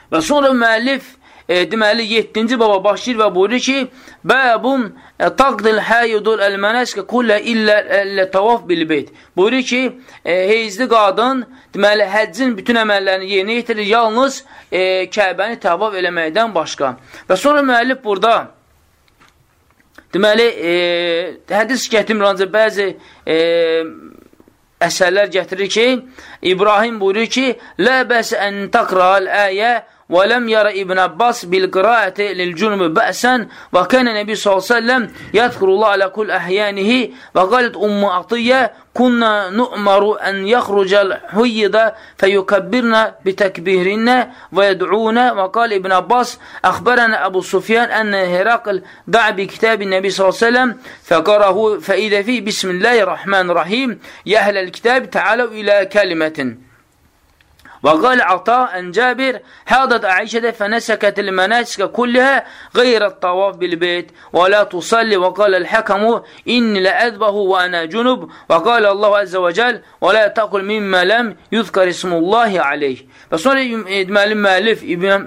Və sonra müəllif deməli 7-ci baba başlayır və buyurur ki, bəbun taqdil hayyudul əl-mənəskə kullə illə tavaf bil-beyt. Buyurur ki, heyzli qadın deməli həccin bütün əməllərini yerinə yetirir, yalnız Kəbəni tavaf eləməkdən başqa. Və sonra müəllif burada deməli hədis gətirmir, ancaq bəzi əsərlər gətirir ki, İbrahim buyurur ki, lə bəs ən taqra'al əyə وَلَمْ يَرَ ابن عباس بِالْقِرَاءَةِ لِلْجُنُبِ بَأْسًا وَكَانَ النَّبِيُّ صلى الله عليه وسلم يذكر الله على كل أحيانه وقالت أم عطية كنا نؤمر أن يخرج الحيض فيكبرن بتكبيرهن ويدعون. وقال ابن عباس أخبرنا أبو سفيان أن هرقل دعا بكتاب النبي صلى الله عليه وسلم فقرأه فإذا فيه بسم الله الرحمن الرحيم يا أهل الكتاب تعالوا إلى كلمة. وقال عطاء عن جابر حاضت عائشة فنسكت المناسك كلها غير الطواف بالبيت ولا تصلي. وقال الحكم إني لأذبه وأنا جنب. وقال الله عز وجل ولا تأكل مما لم يذكر اسم الله عليه. Və sonra müəllif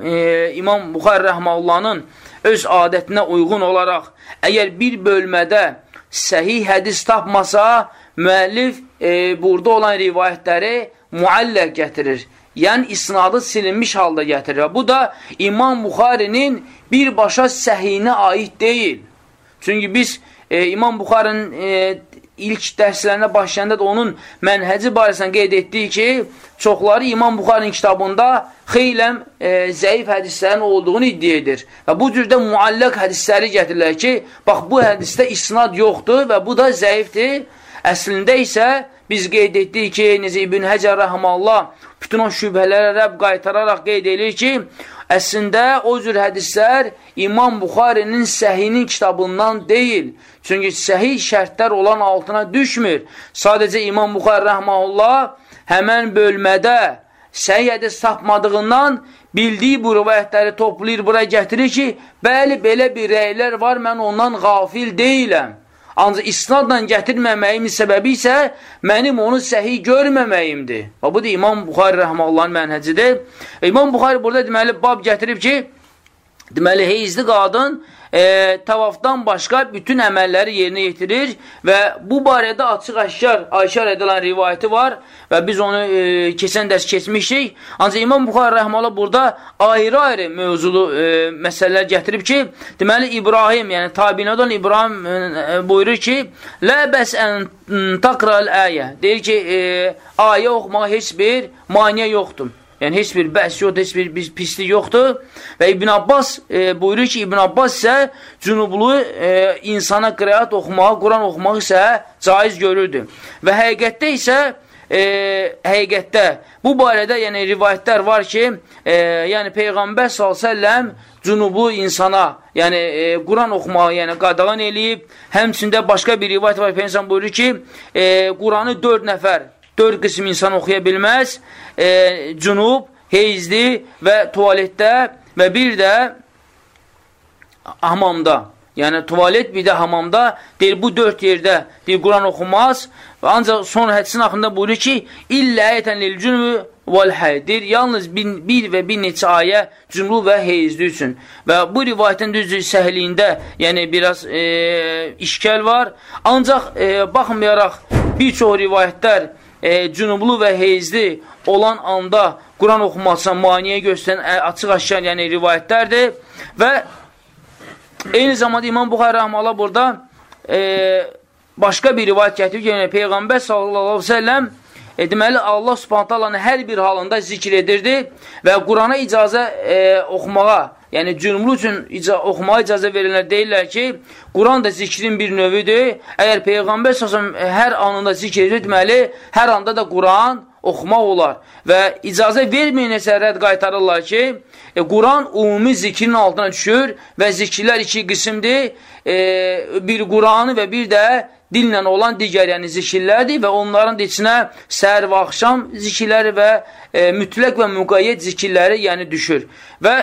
İmam Buxari rəhməhullahın öz adətinə uyğun olaraq əgər bir bölmədə səhih hədis tapmasa, müəllif burada olan rivayətləri mualləq gətirir. Yəni, isnadı silinmiş halda gətirir. Bu da İmam Buxarinin birbaşa səhiyinə aid deyil. Çünki biz İmam Buxarinin ilk dərslərində başlayanda da onun mənhəci barəsində qeyd etdik ki, çoxları İmam Buxarinin kitabında xeyləm zəif hədislərin olduğunu iddia edir. Və bu cürdə mualləq hədisləri gətirirlər ki, bax, bu hədisdə isnad yoxdur və bu da zəifdir. Əslində isə biz qeyd etdik ki, necə İbn Həcər rəhməllah bütün o şübhələrə rəbb qaytararaq qeyd edir ki, əslində o cür hədislər İmam Buxarinin səhinin kitabından deyil. Çünki səhih şərtlər olan altına düşmür. Sadəcə İmam Buxari rəhməllah həmən bölmədə səhih hədis tapmadığından bildiyi bu rivayətləri toplayır, buraya gətirir ki, bəli, belə bir rəylər var, mən ondan qafil deyiləm. Ancaq isnadla gətirməməyimin səbəbi isə mənim onu səhih görməməyimdir. Və bu da İmam Buxari rəhməllahın mənhəcidir. İmam Buxari burada deməli bab gətirib ki, deməli heyzli qadın tavafdan başqa bütün əməlləri yerinə yetirir və bu barədə açıq-aşkar Ayşə edilen rivayəti var və biz onu keçən dərs keçmişik. Ancaq İmam Buxari rəhməllah burada ayrı-ayrı mövzulu məsələlər gətirib ki, deməli İbrahim, yəni tabiinadan İbrahim buyurur ki, lə bəs ən taqra'l əyə, deyir ki, ayə oxumağa heç bir maniyə yoxdur. Yəni, heç bir bəs yoxdur, heç bir pislik yoxdur. Və İbn Abbas buyurur ki, İbn Abbas isə cünublu insana qiraat oxumağı, Quran oxumağı isə caiz görürdü. Və həqiqətdə isə, bu barədə yəni, rivayətlər var ki, yəni Peyğəmbər s.ə.v cünublu insana, yəni Quran oxumağı yəni, qadağan eləyib. Həmçində başqa bir rivayət var, Peyğəmbər buyurur ki, Quranı 4 qism insan oxuya bilməz, cünub, heyzli və tualetdə və bir də hamamda. Yəni, tualet bir də hamamda, deyir, bu 4 yerdə deyir, Quran oxumaz və ancaq sonra hədisin axında buyurur ki, illə ayətən lil cünubü vəl-həy, deyir, yalnız bir və bir neçə ayə cünublu və heyzli üçün. Və bu rivayətin düzdür səhliyində, yəni biraz işkəl var. Ancaq baxmayaraq bir çox rivayətlər cünublu və heyzli olan anda Quran oxumasına maniyə göstərən açıq-aşkar yəni rivayətlərdir və eyni zamanda İmam Buxari rəhməllah burada başqa bir rivayət gətirir ki, yəni Peyğəmbər sallallahu aleyhi ve sellem deməli Allah subhanahu taalanı hər bir halında zikr edirdi və Qurana icazə oxumağa, yəni cünublu üçün oxumağa icazə verirlər, deyirlər ki, Quran da zikrin bir növüdür. Əgər Peyğəmbər sallallahu hər anında zikr edir, deməli, hər anda da Quran oxumaq olar. Və icazə verməyən əsərlər qaytarırlar ki, Quran ümumi zikrin altına düşür və zikirlər 2 qismdir. Bir Quranı və bir də dillə olan digər yəni zikirlərdir və onların da içinə səhər və axşam zikirləri və mütləq və müqayyət zikirləri yəni düşür. Və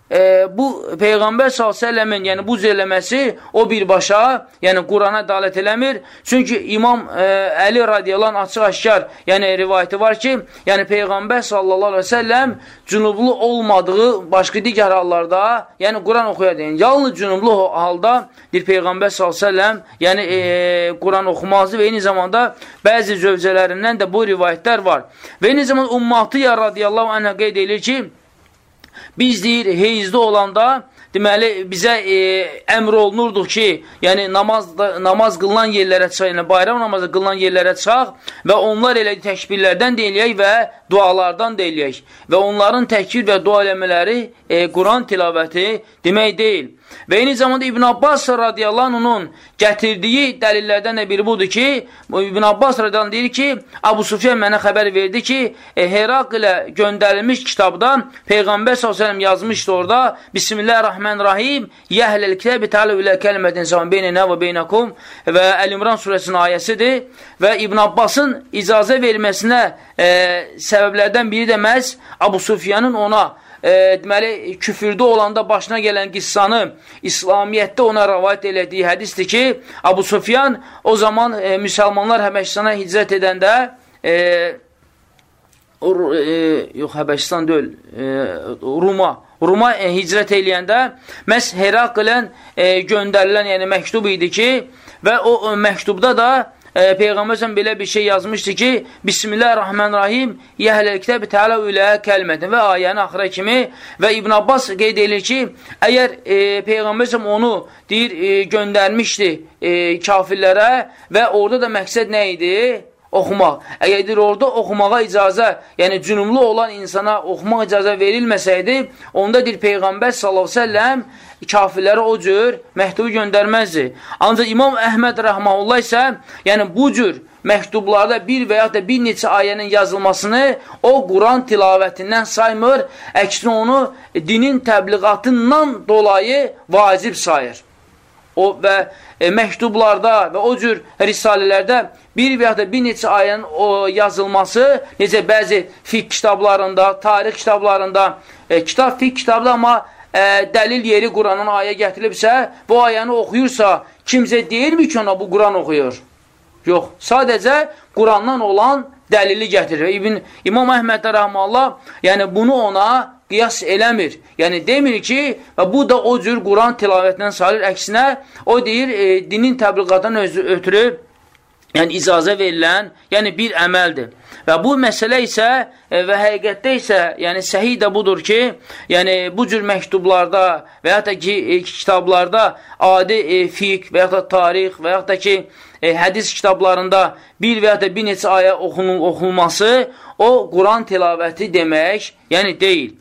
bu Peyğəmbər s.ə.v-in yəni bu cür eləməsi o birbaşa, yəni Qurana dalət eləmir. Çünki İmam Əli radiyallahu anh açıq-aşkar yəni rivayəti var ki, yəni Peyğəmbər s.ə.v cünublu olmadığı başqa digər hallarda yəni Quran oxuyardı. Yəni, yalnız cünublu halda bir Peyğəmbər s.ə.v yəni Quran oxumazdı və eyni zamanda bəzi zövcələrindən də bu rivayətlər var. Və eyni zamanda Ummatiyyə radiyallahu anh qeyd edilir ki, biz deyir, heyizdə olanda deməli, bizə əmr olunurduq ki, yəni namaz qılınan yerlərə çıxaq, yəni bayram namazı qılınan yerlərə çıxaq və onlar elə təkbirlərdən deyiləyək və dualardan deyiləyək. Və onların təkbir və dua eləmələri Quran tilavəti demək deyil. Və eyni zamanda İbn Abbas radiyallahu anh'ın gətirdiyi dəlillərdən də biri budur ki, İbn Abbas radiyallahu anh deyir ki, Abu Sufyan mənə xəbər verdi ki, Heraklə göndərilmiş kitabda Peyğəmbər s.ə.v yazmışdı orada, Bismillahirrahmanirrahim, Yəhləl kitəbi təalə ilə kəlmətin zaman beynənə və beynəkum və Əl-İmran surəsinin ayəsidir və İbn Abbasın icazə verməsinə səbəblərdən biri də məhz Abu Sufyanın ona deməli, küfürdə olanda başına gələn qissanı İslamiyyətdə ona rəvayət elədiyi hədisdir ki, Abu Sufyan o zaman müsəlmanlar Həbəşistana hicrət edəndə yox, Həbəşistan deyil, Ruma hicrət eləyəndə məhz Heraklən göndərilən yəni məktub idi ki, və o məktubda da Peyğəmbər belə bir şey yazmışdı ki, Bismillahirrahmanirrahim, Yəhləl kitəbi təalə ilə kəlmətin və ayəni axıra kimi və İbn Abbas qeyd edilir ki, əgər Peyğəmbər onu deyir, göndərmişdi kafirlərə və orada da məqsəd nə idi? Oxumaq. Əgər deyir, orada oxumağa icazə, yəni cünumlu olan insana oxumaq icazə verilməsəydi, onda deyir, Peyğəmbər s.ə.v kafirlərə o cür məktubu göndərməzdi. Ancaq İmam Əhməd rəhməhullah isə, yəni bu cür məktublarda bir və ya da bir neçə ayənin yazılmasını o Quran tilavətindən saymır, əksinə onu dinin təbliğatından dolayı vacib sayır. O və məktublarda və o cür risalələrdə bir və ya da bir neçə ayənin yazılması, necə bəzi fiqh kitablarında, tarix kitablarında, kitab fiqh kitabda amma dəlil yeri Quranın ayə gətirilibsə, bu ayəni oxuyursa, kimsə deyirmi ki, ona bu Quran oxuyur? Yox, sadəcə Qurandan olan dəlili gətirir. İmam Əhməd rəhməhullah, yəni bunu ona qiyas eləmir. Yəni demir ki, bu da o cür Quran tilavətindən sayılır. Əksinə, o deyir, dinin təbliğatından ötürü yəni icazə verilən, yəni bir əməldir. Və bu məsələ isə və həqiqətdə isə, yəni səhih də budur ki, yəni bu cür məktublarda və yaxud da ki, kitablarda adi fiqh və yaxud da tarix və yaxud da ki, hədis kitablarında bir və yaxud da bir neçə ayə oxunması o Quran tilavəti demək, yəni deyil.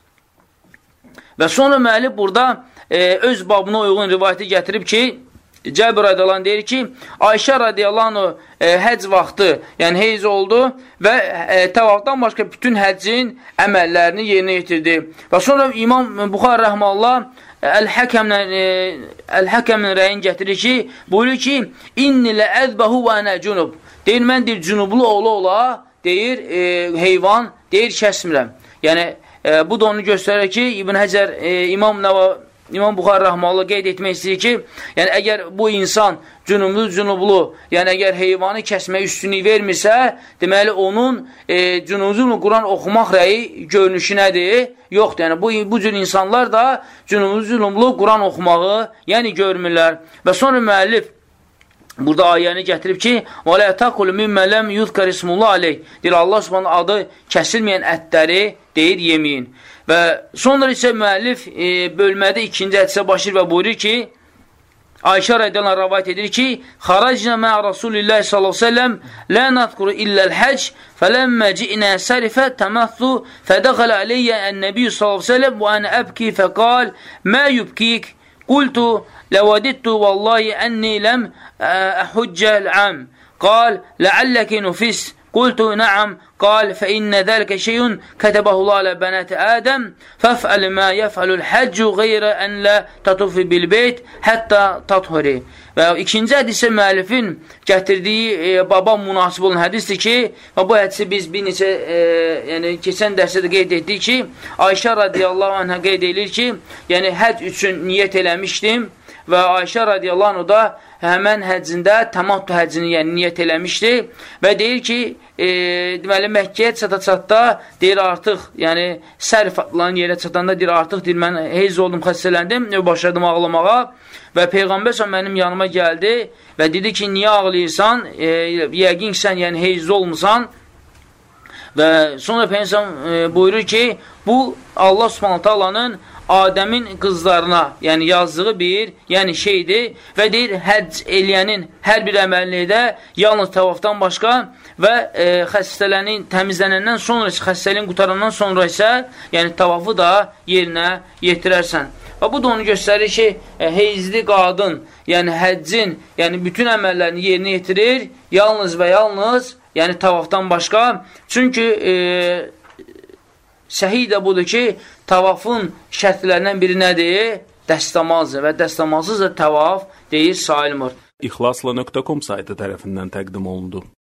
Və sonra müəllif burada öz babına uyğun rivayəti gətirib ki, Cəbir radiyallahu anh deyir ki, Ayşə radiyallahu anh həcc vaxtı, yəni heyz oldu və təvafdan başqa bütün həccin əməllərini yerinə yetirdi. Və sonra İmam Buxar rəhməllah Əl-Həkəmin rəyin gətirir ki, buyurur ki, İnni lə əzbəhu və ənə cünub. Deyir, mən deyir, cünublu ola, deyir, heyvan, deyir, kəsmirəm. Yəni, bu da onu göstərir ki, İbn Həcər, İmam Buxar rəhməllah qeyd etmək istəyir ki, yəni əgər bu insan cünublu, yəni əgər heyvanı kəsməyə üstünlük vermirsə, deməli onun cünublu Quran oxumaq rəyi görünüşü nədir? Yoxdur. Yəni bu cür insanlar da cünublu Quran oxumağı yəni görmürlər. Və sonra müəllif burada ayəni gətirib ki, وَلَا تَقُلُ مِمَّ لَمْ يُذْكَرِ اسْمُ اللّٰهِ عَلَيْهِ deyir, Allah Subhanahu adı kəsilməyən ətləri deyir, yeməyin. Və sonra isə müəllif bölmədə ikinci hədisə başlayır və buyurur ki, Ayşə radiyallahu anh rəvayət edir ki, xaracna mə Rasulillah sallallahu aleyhi ve sellem la nadkuru illəl həc fələmmə ci'nə sərifə təməthu fədəxələ aleyyə ən-nəbiyyü sallallahu aleyhi ve sellem və ənə əbki fəqal mə yubkik qultu ləvədittu vallahi ənni ləm əhuccəl əm qal ləalləki nufis قلت نعم قال فإن ذلك شيء كتبه الله على بنات آدم فافعل ما يفعل الحج غير أن لا تطوف بالبيت حتى تطهري. Və ikinci hədisə müəllifin gətirdiyi baba münasib olan hədisdir ki, və bu hədisi biz bir neçə yəni keçən dərsdə də qeyd etdik ki, Ayşə radiyallahu anhə qeyd edir ki, yəni həcc üçün niyyət eləmişdim və Ayşə radiyallahu anhə da həmən həccində təmattu həccini yəni niyyət eləmişdi və deyir ki, deməli Məkkəyə çata-çatda deyir artıq, yəni sərf atılan yerə çatanda deyir artıq deyir mən heyz oldum, xəstələndim, başladım ağlamağa və Peyğəmbər mənim yanıma gəldi və dedi ki, niyə ağlayırsan? Yəqin sən yəni heyzli olmusan və sonra Peyğəmbər buyurur ki, bu Allah Subhanahu taalanın Adəmin qızlarına, yəni yazdığı bir yəni şeydir və deyir, həcc eləyənin hər bir əməllidə yalnız təvafdan başqa və xəstələnin təmizlənəndən sonra, xəstəliyin qutarandan sonra isə yəni təvafı da yerinə yetirərsən. Və bu da onu göstərir ki, heyzli qadın, yəni həccin, yəni bütün əməllərini yerinə yetirir, yalnız və yalnız, yəni təvafdan başqa. Çünki səhih də budur ki, tavafın şərtlərindən biri nədir? Dəstəmazdır və dəstəmazsız da tavaf deyir sayılmır. İxlasla.com saytı tərəfindən təqdim olundu.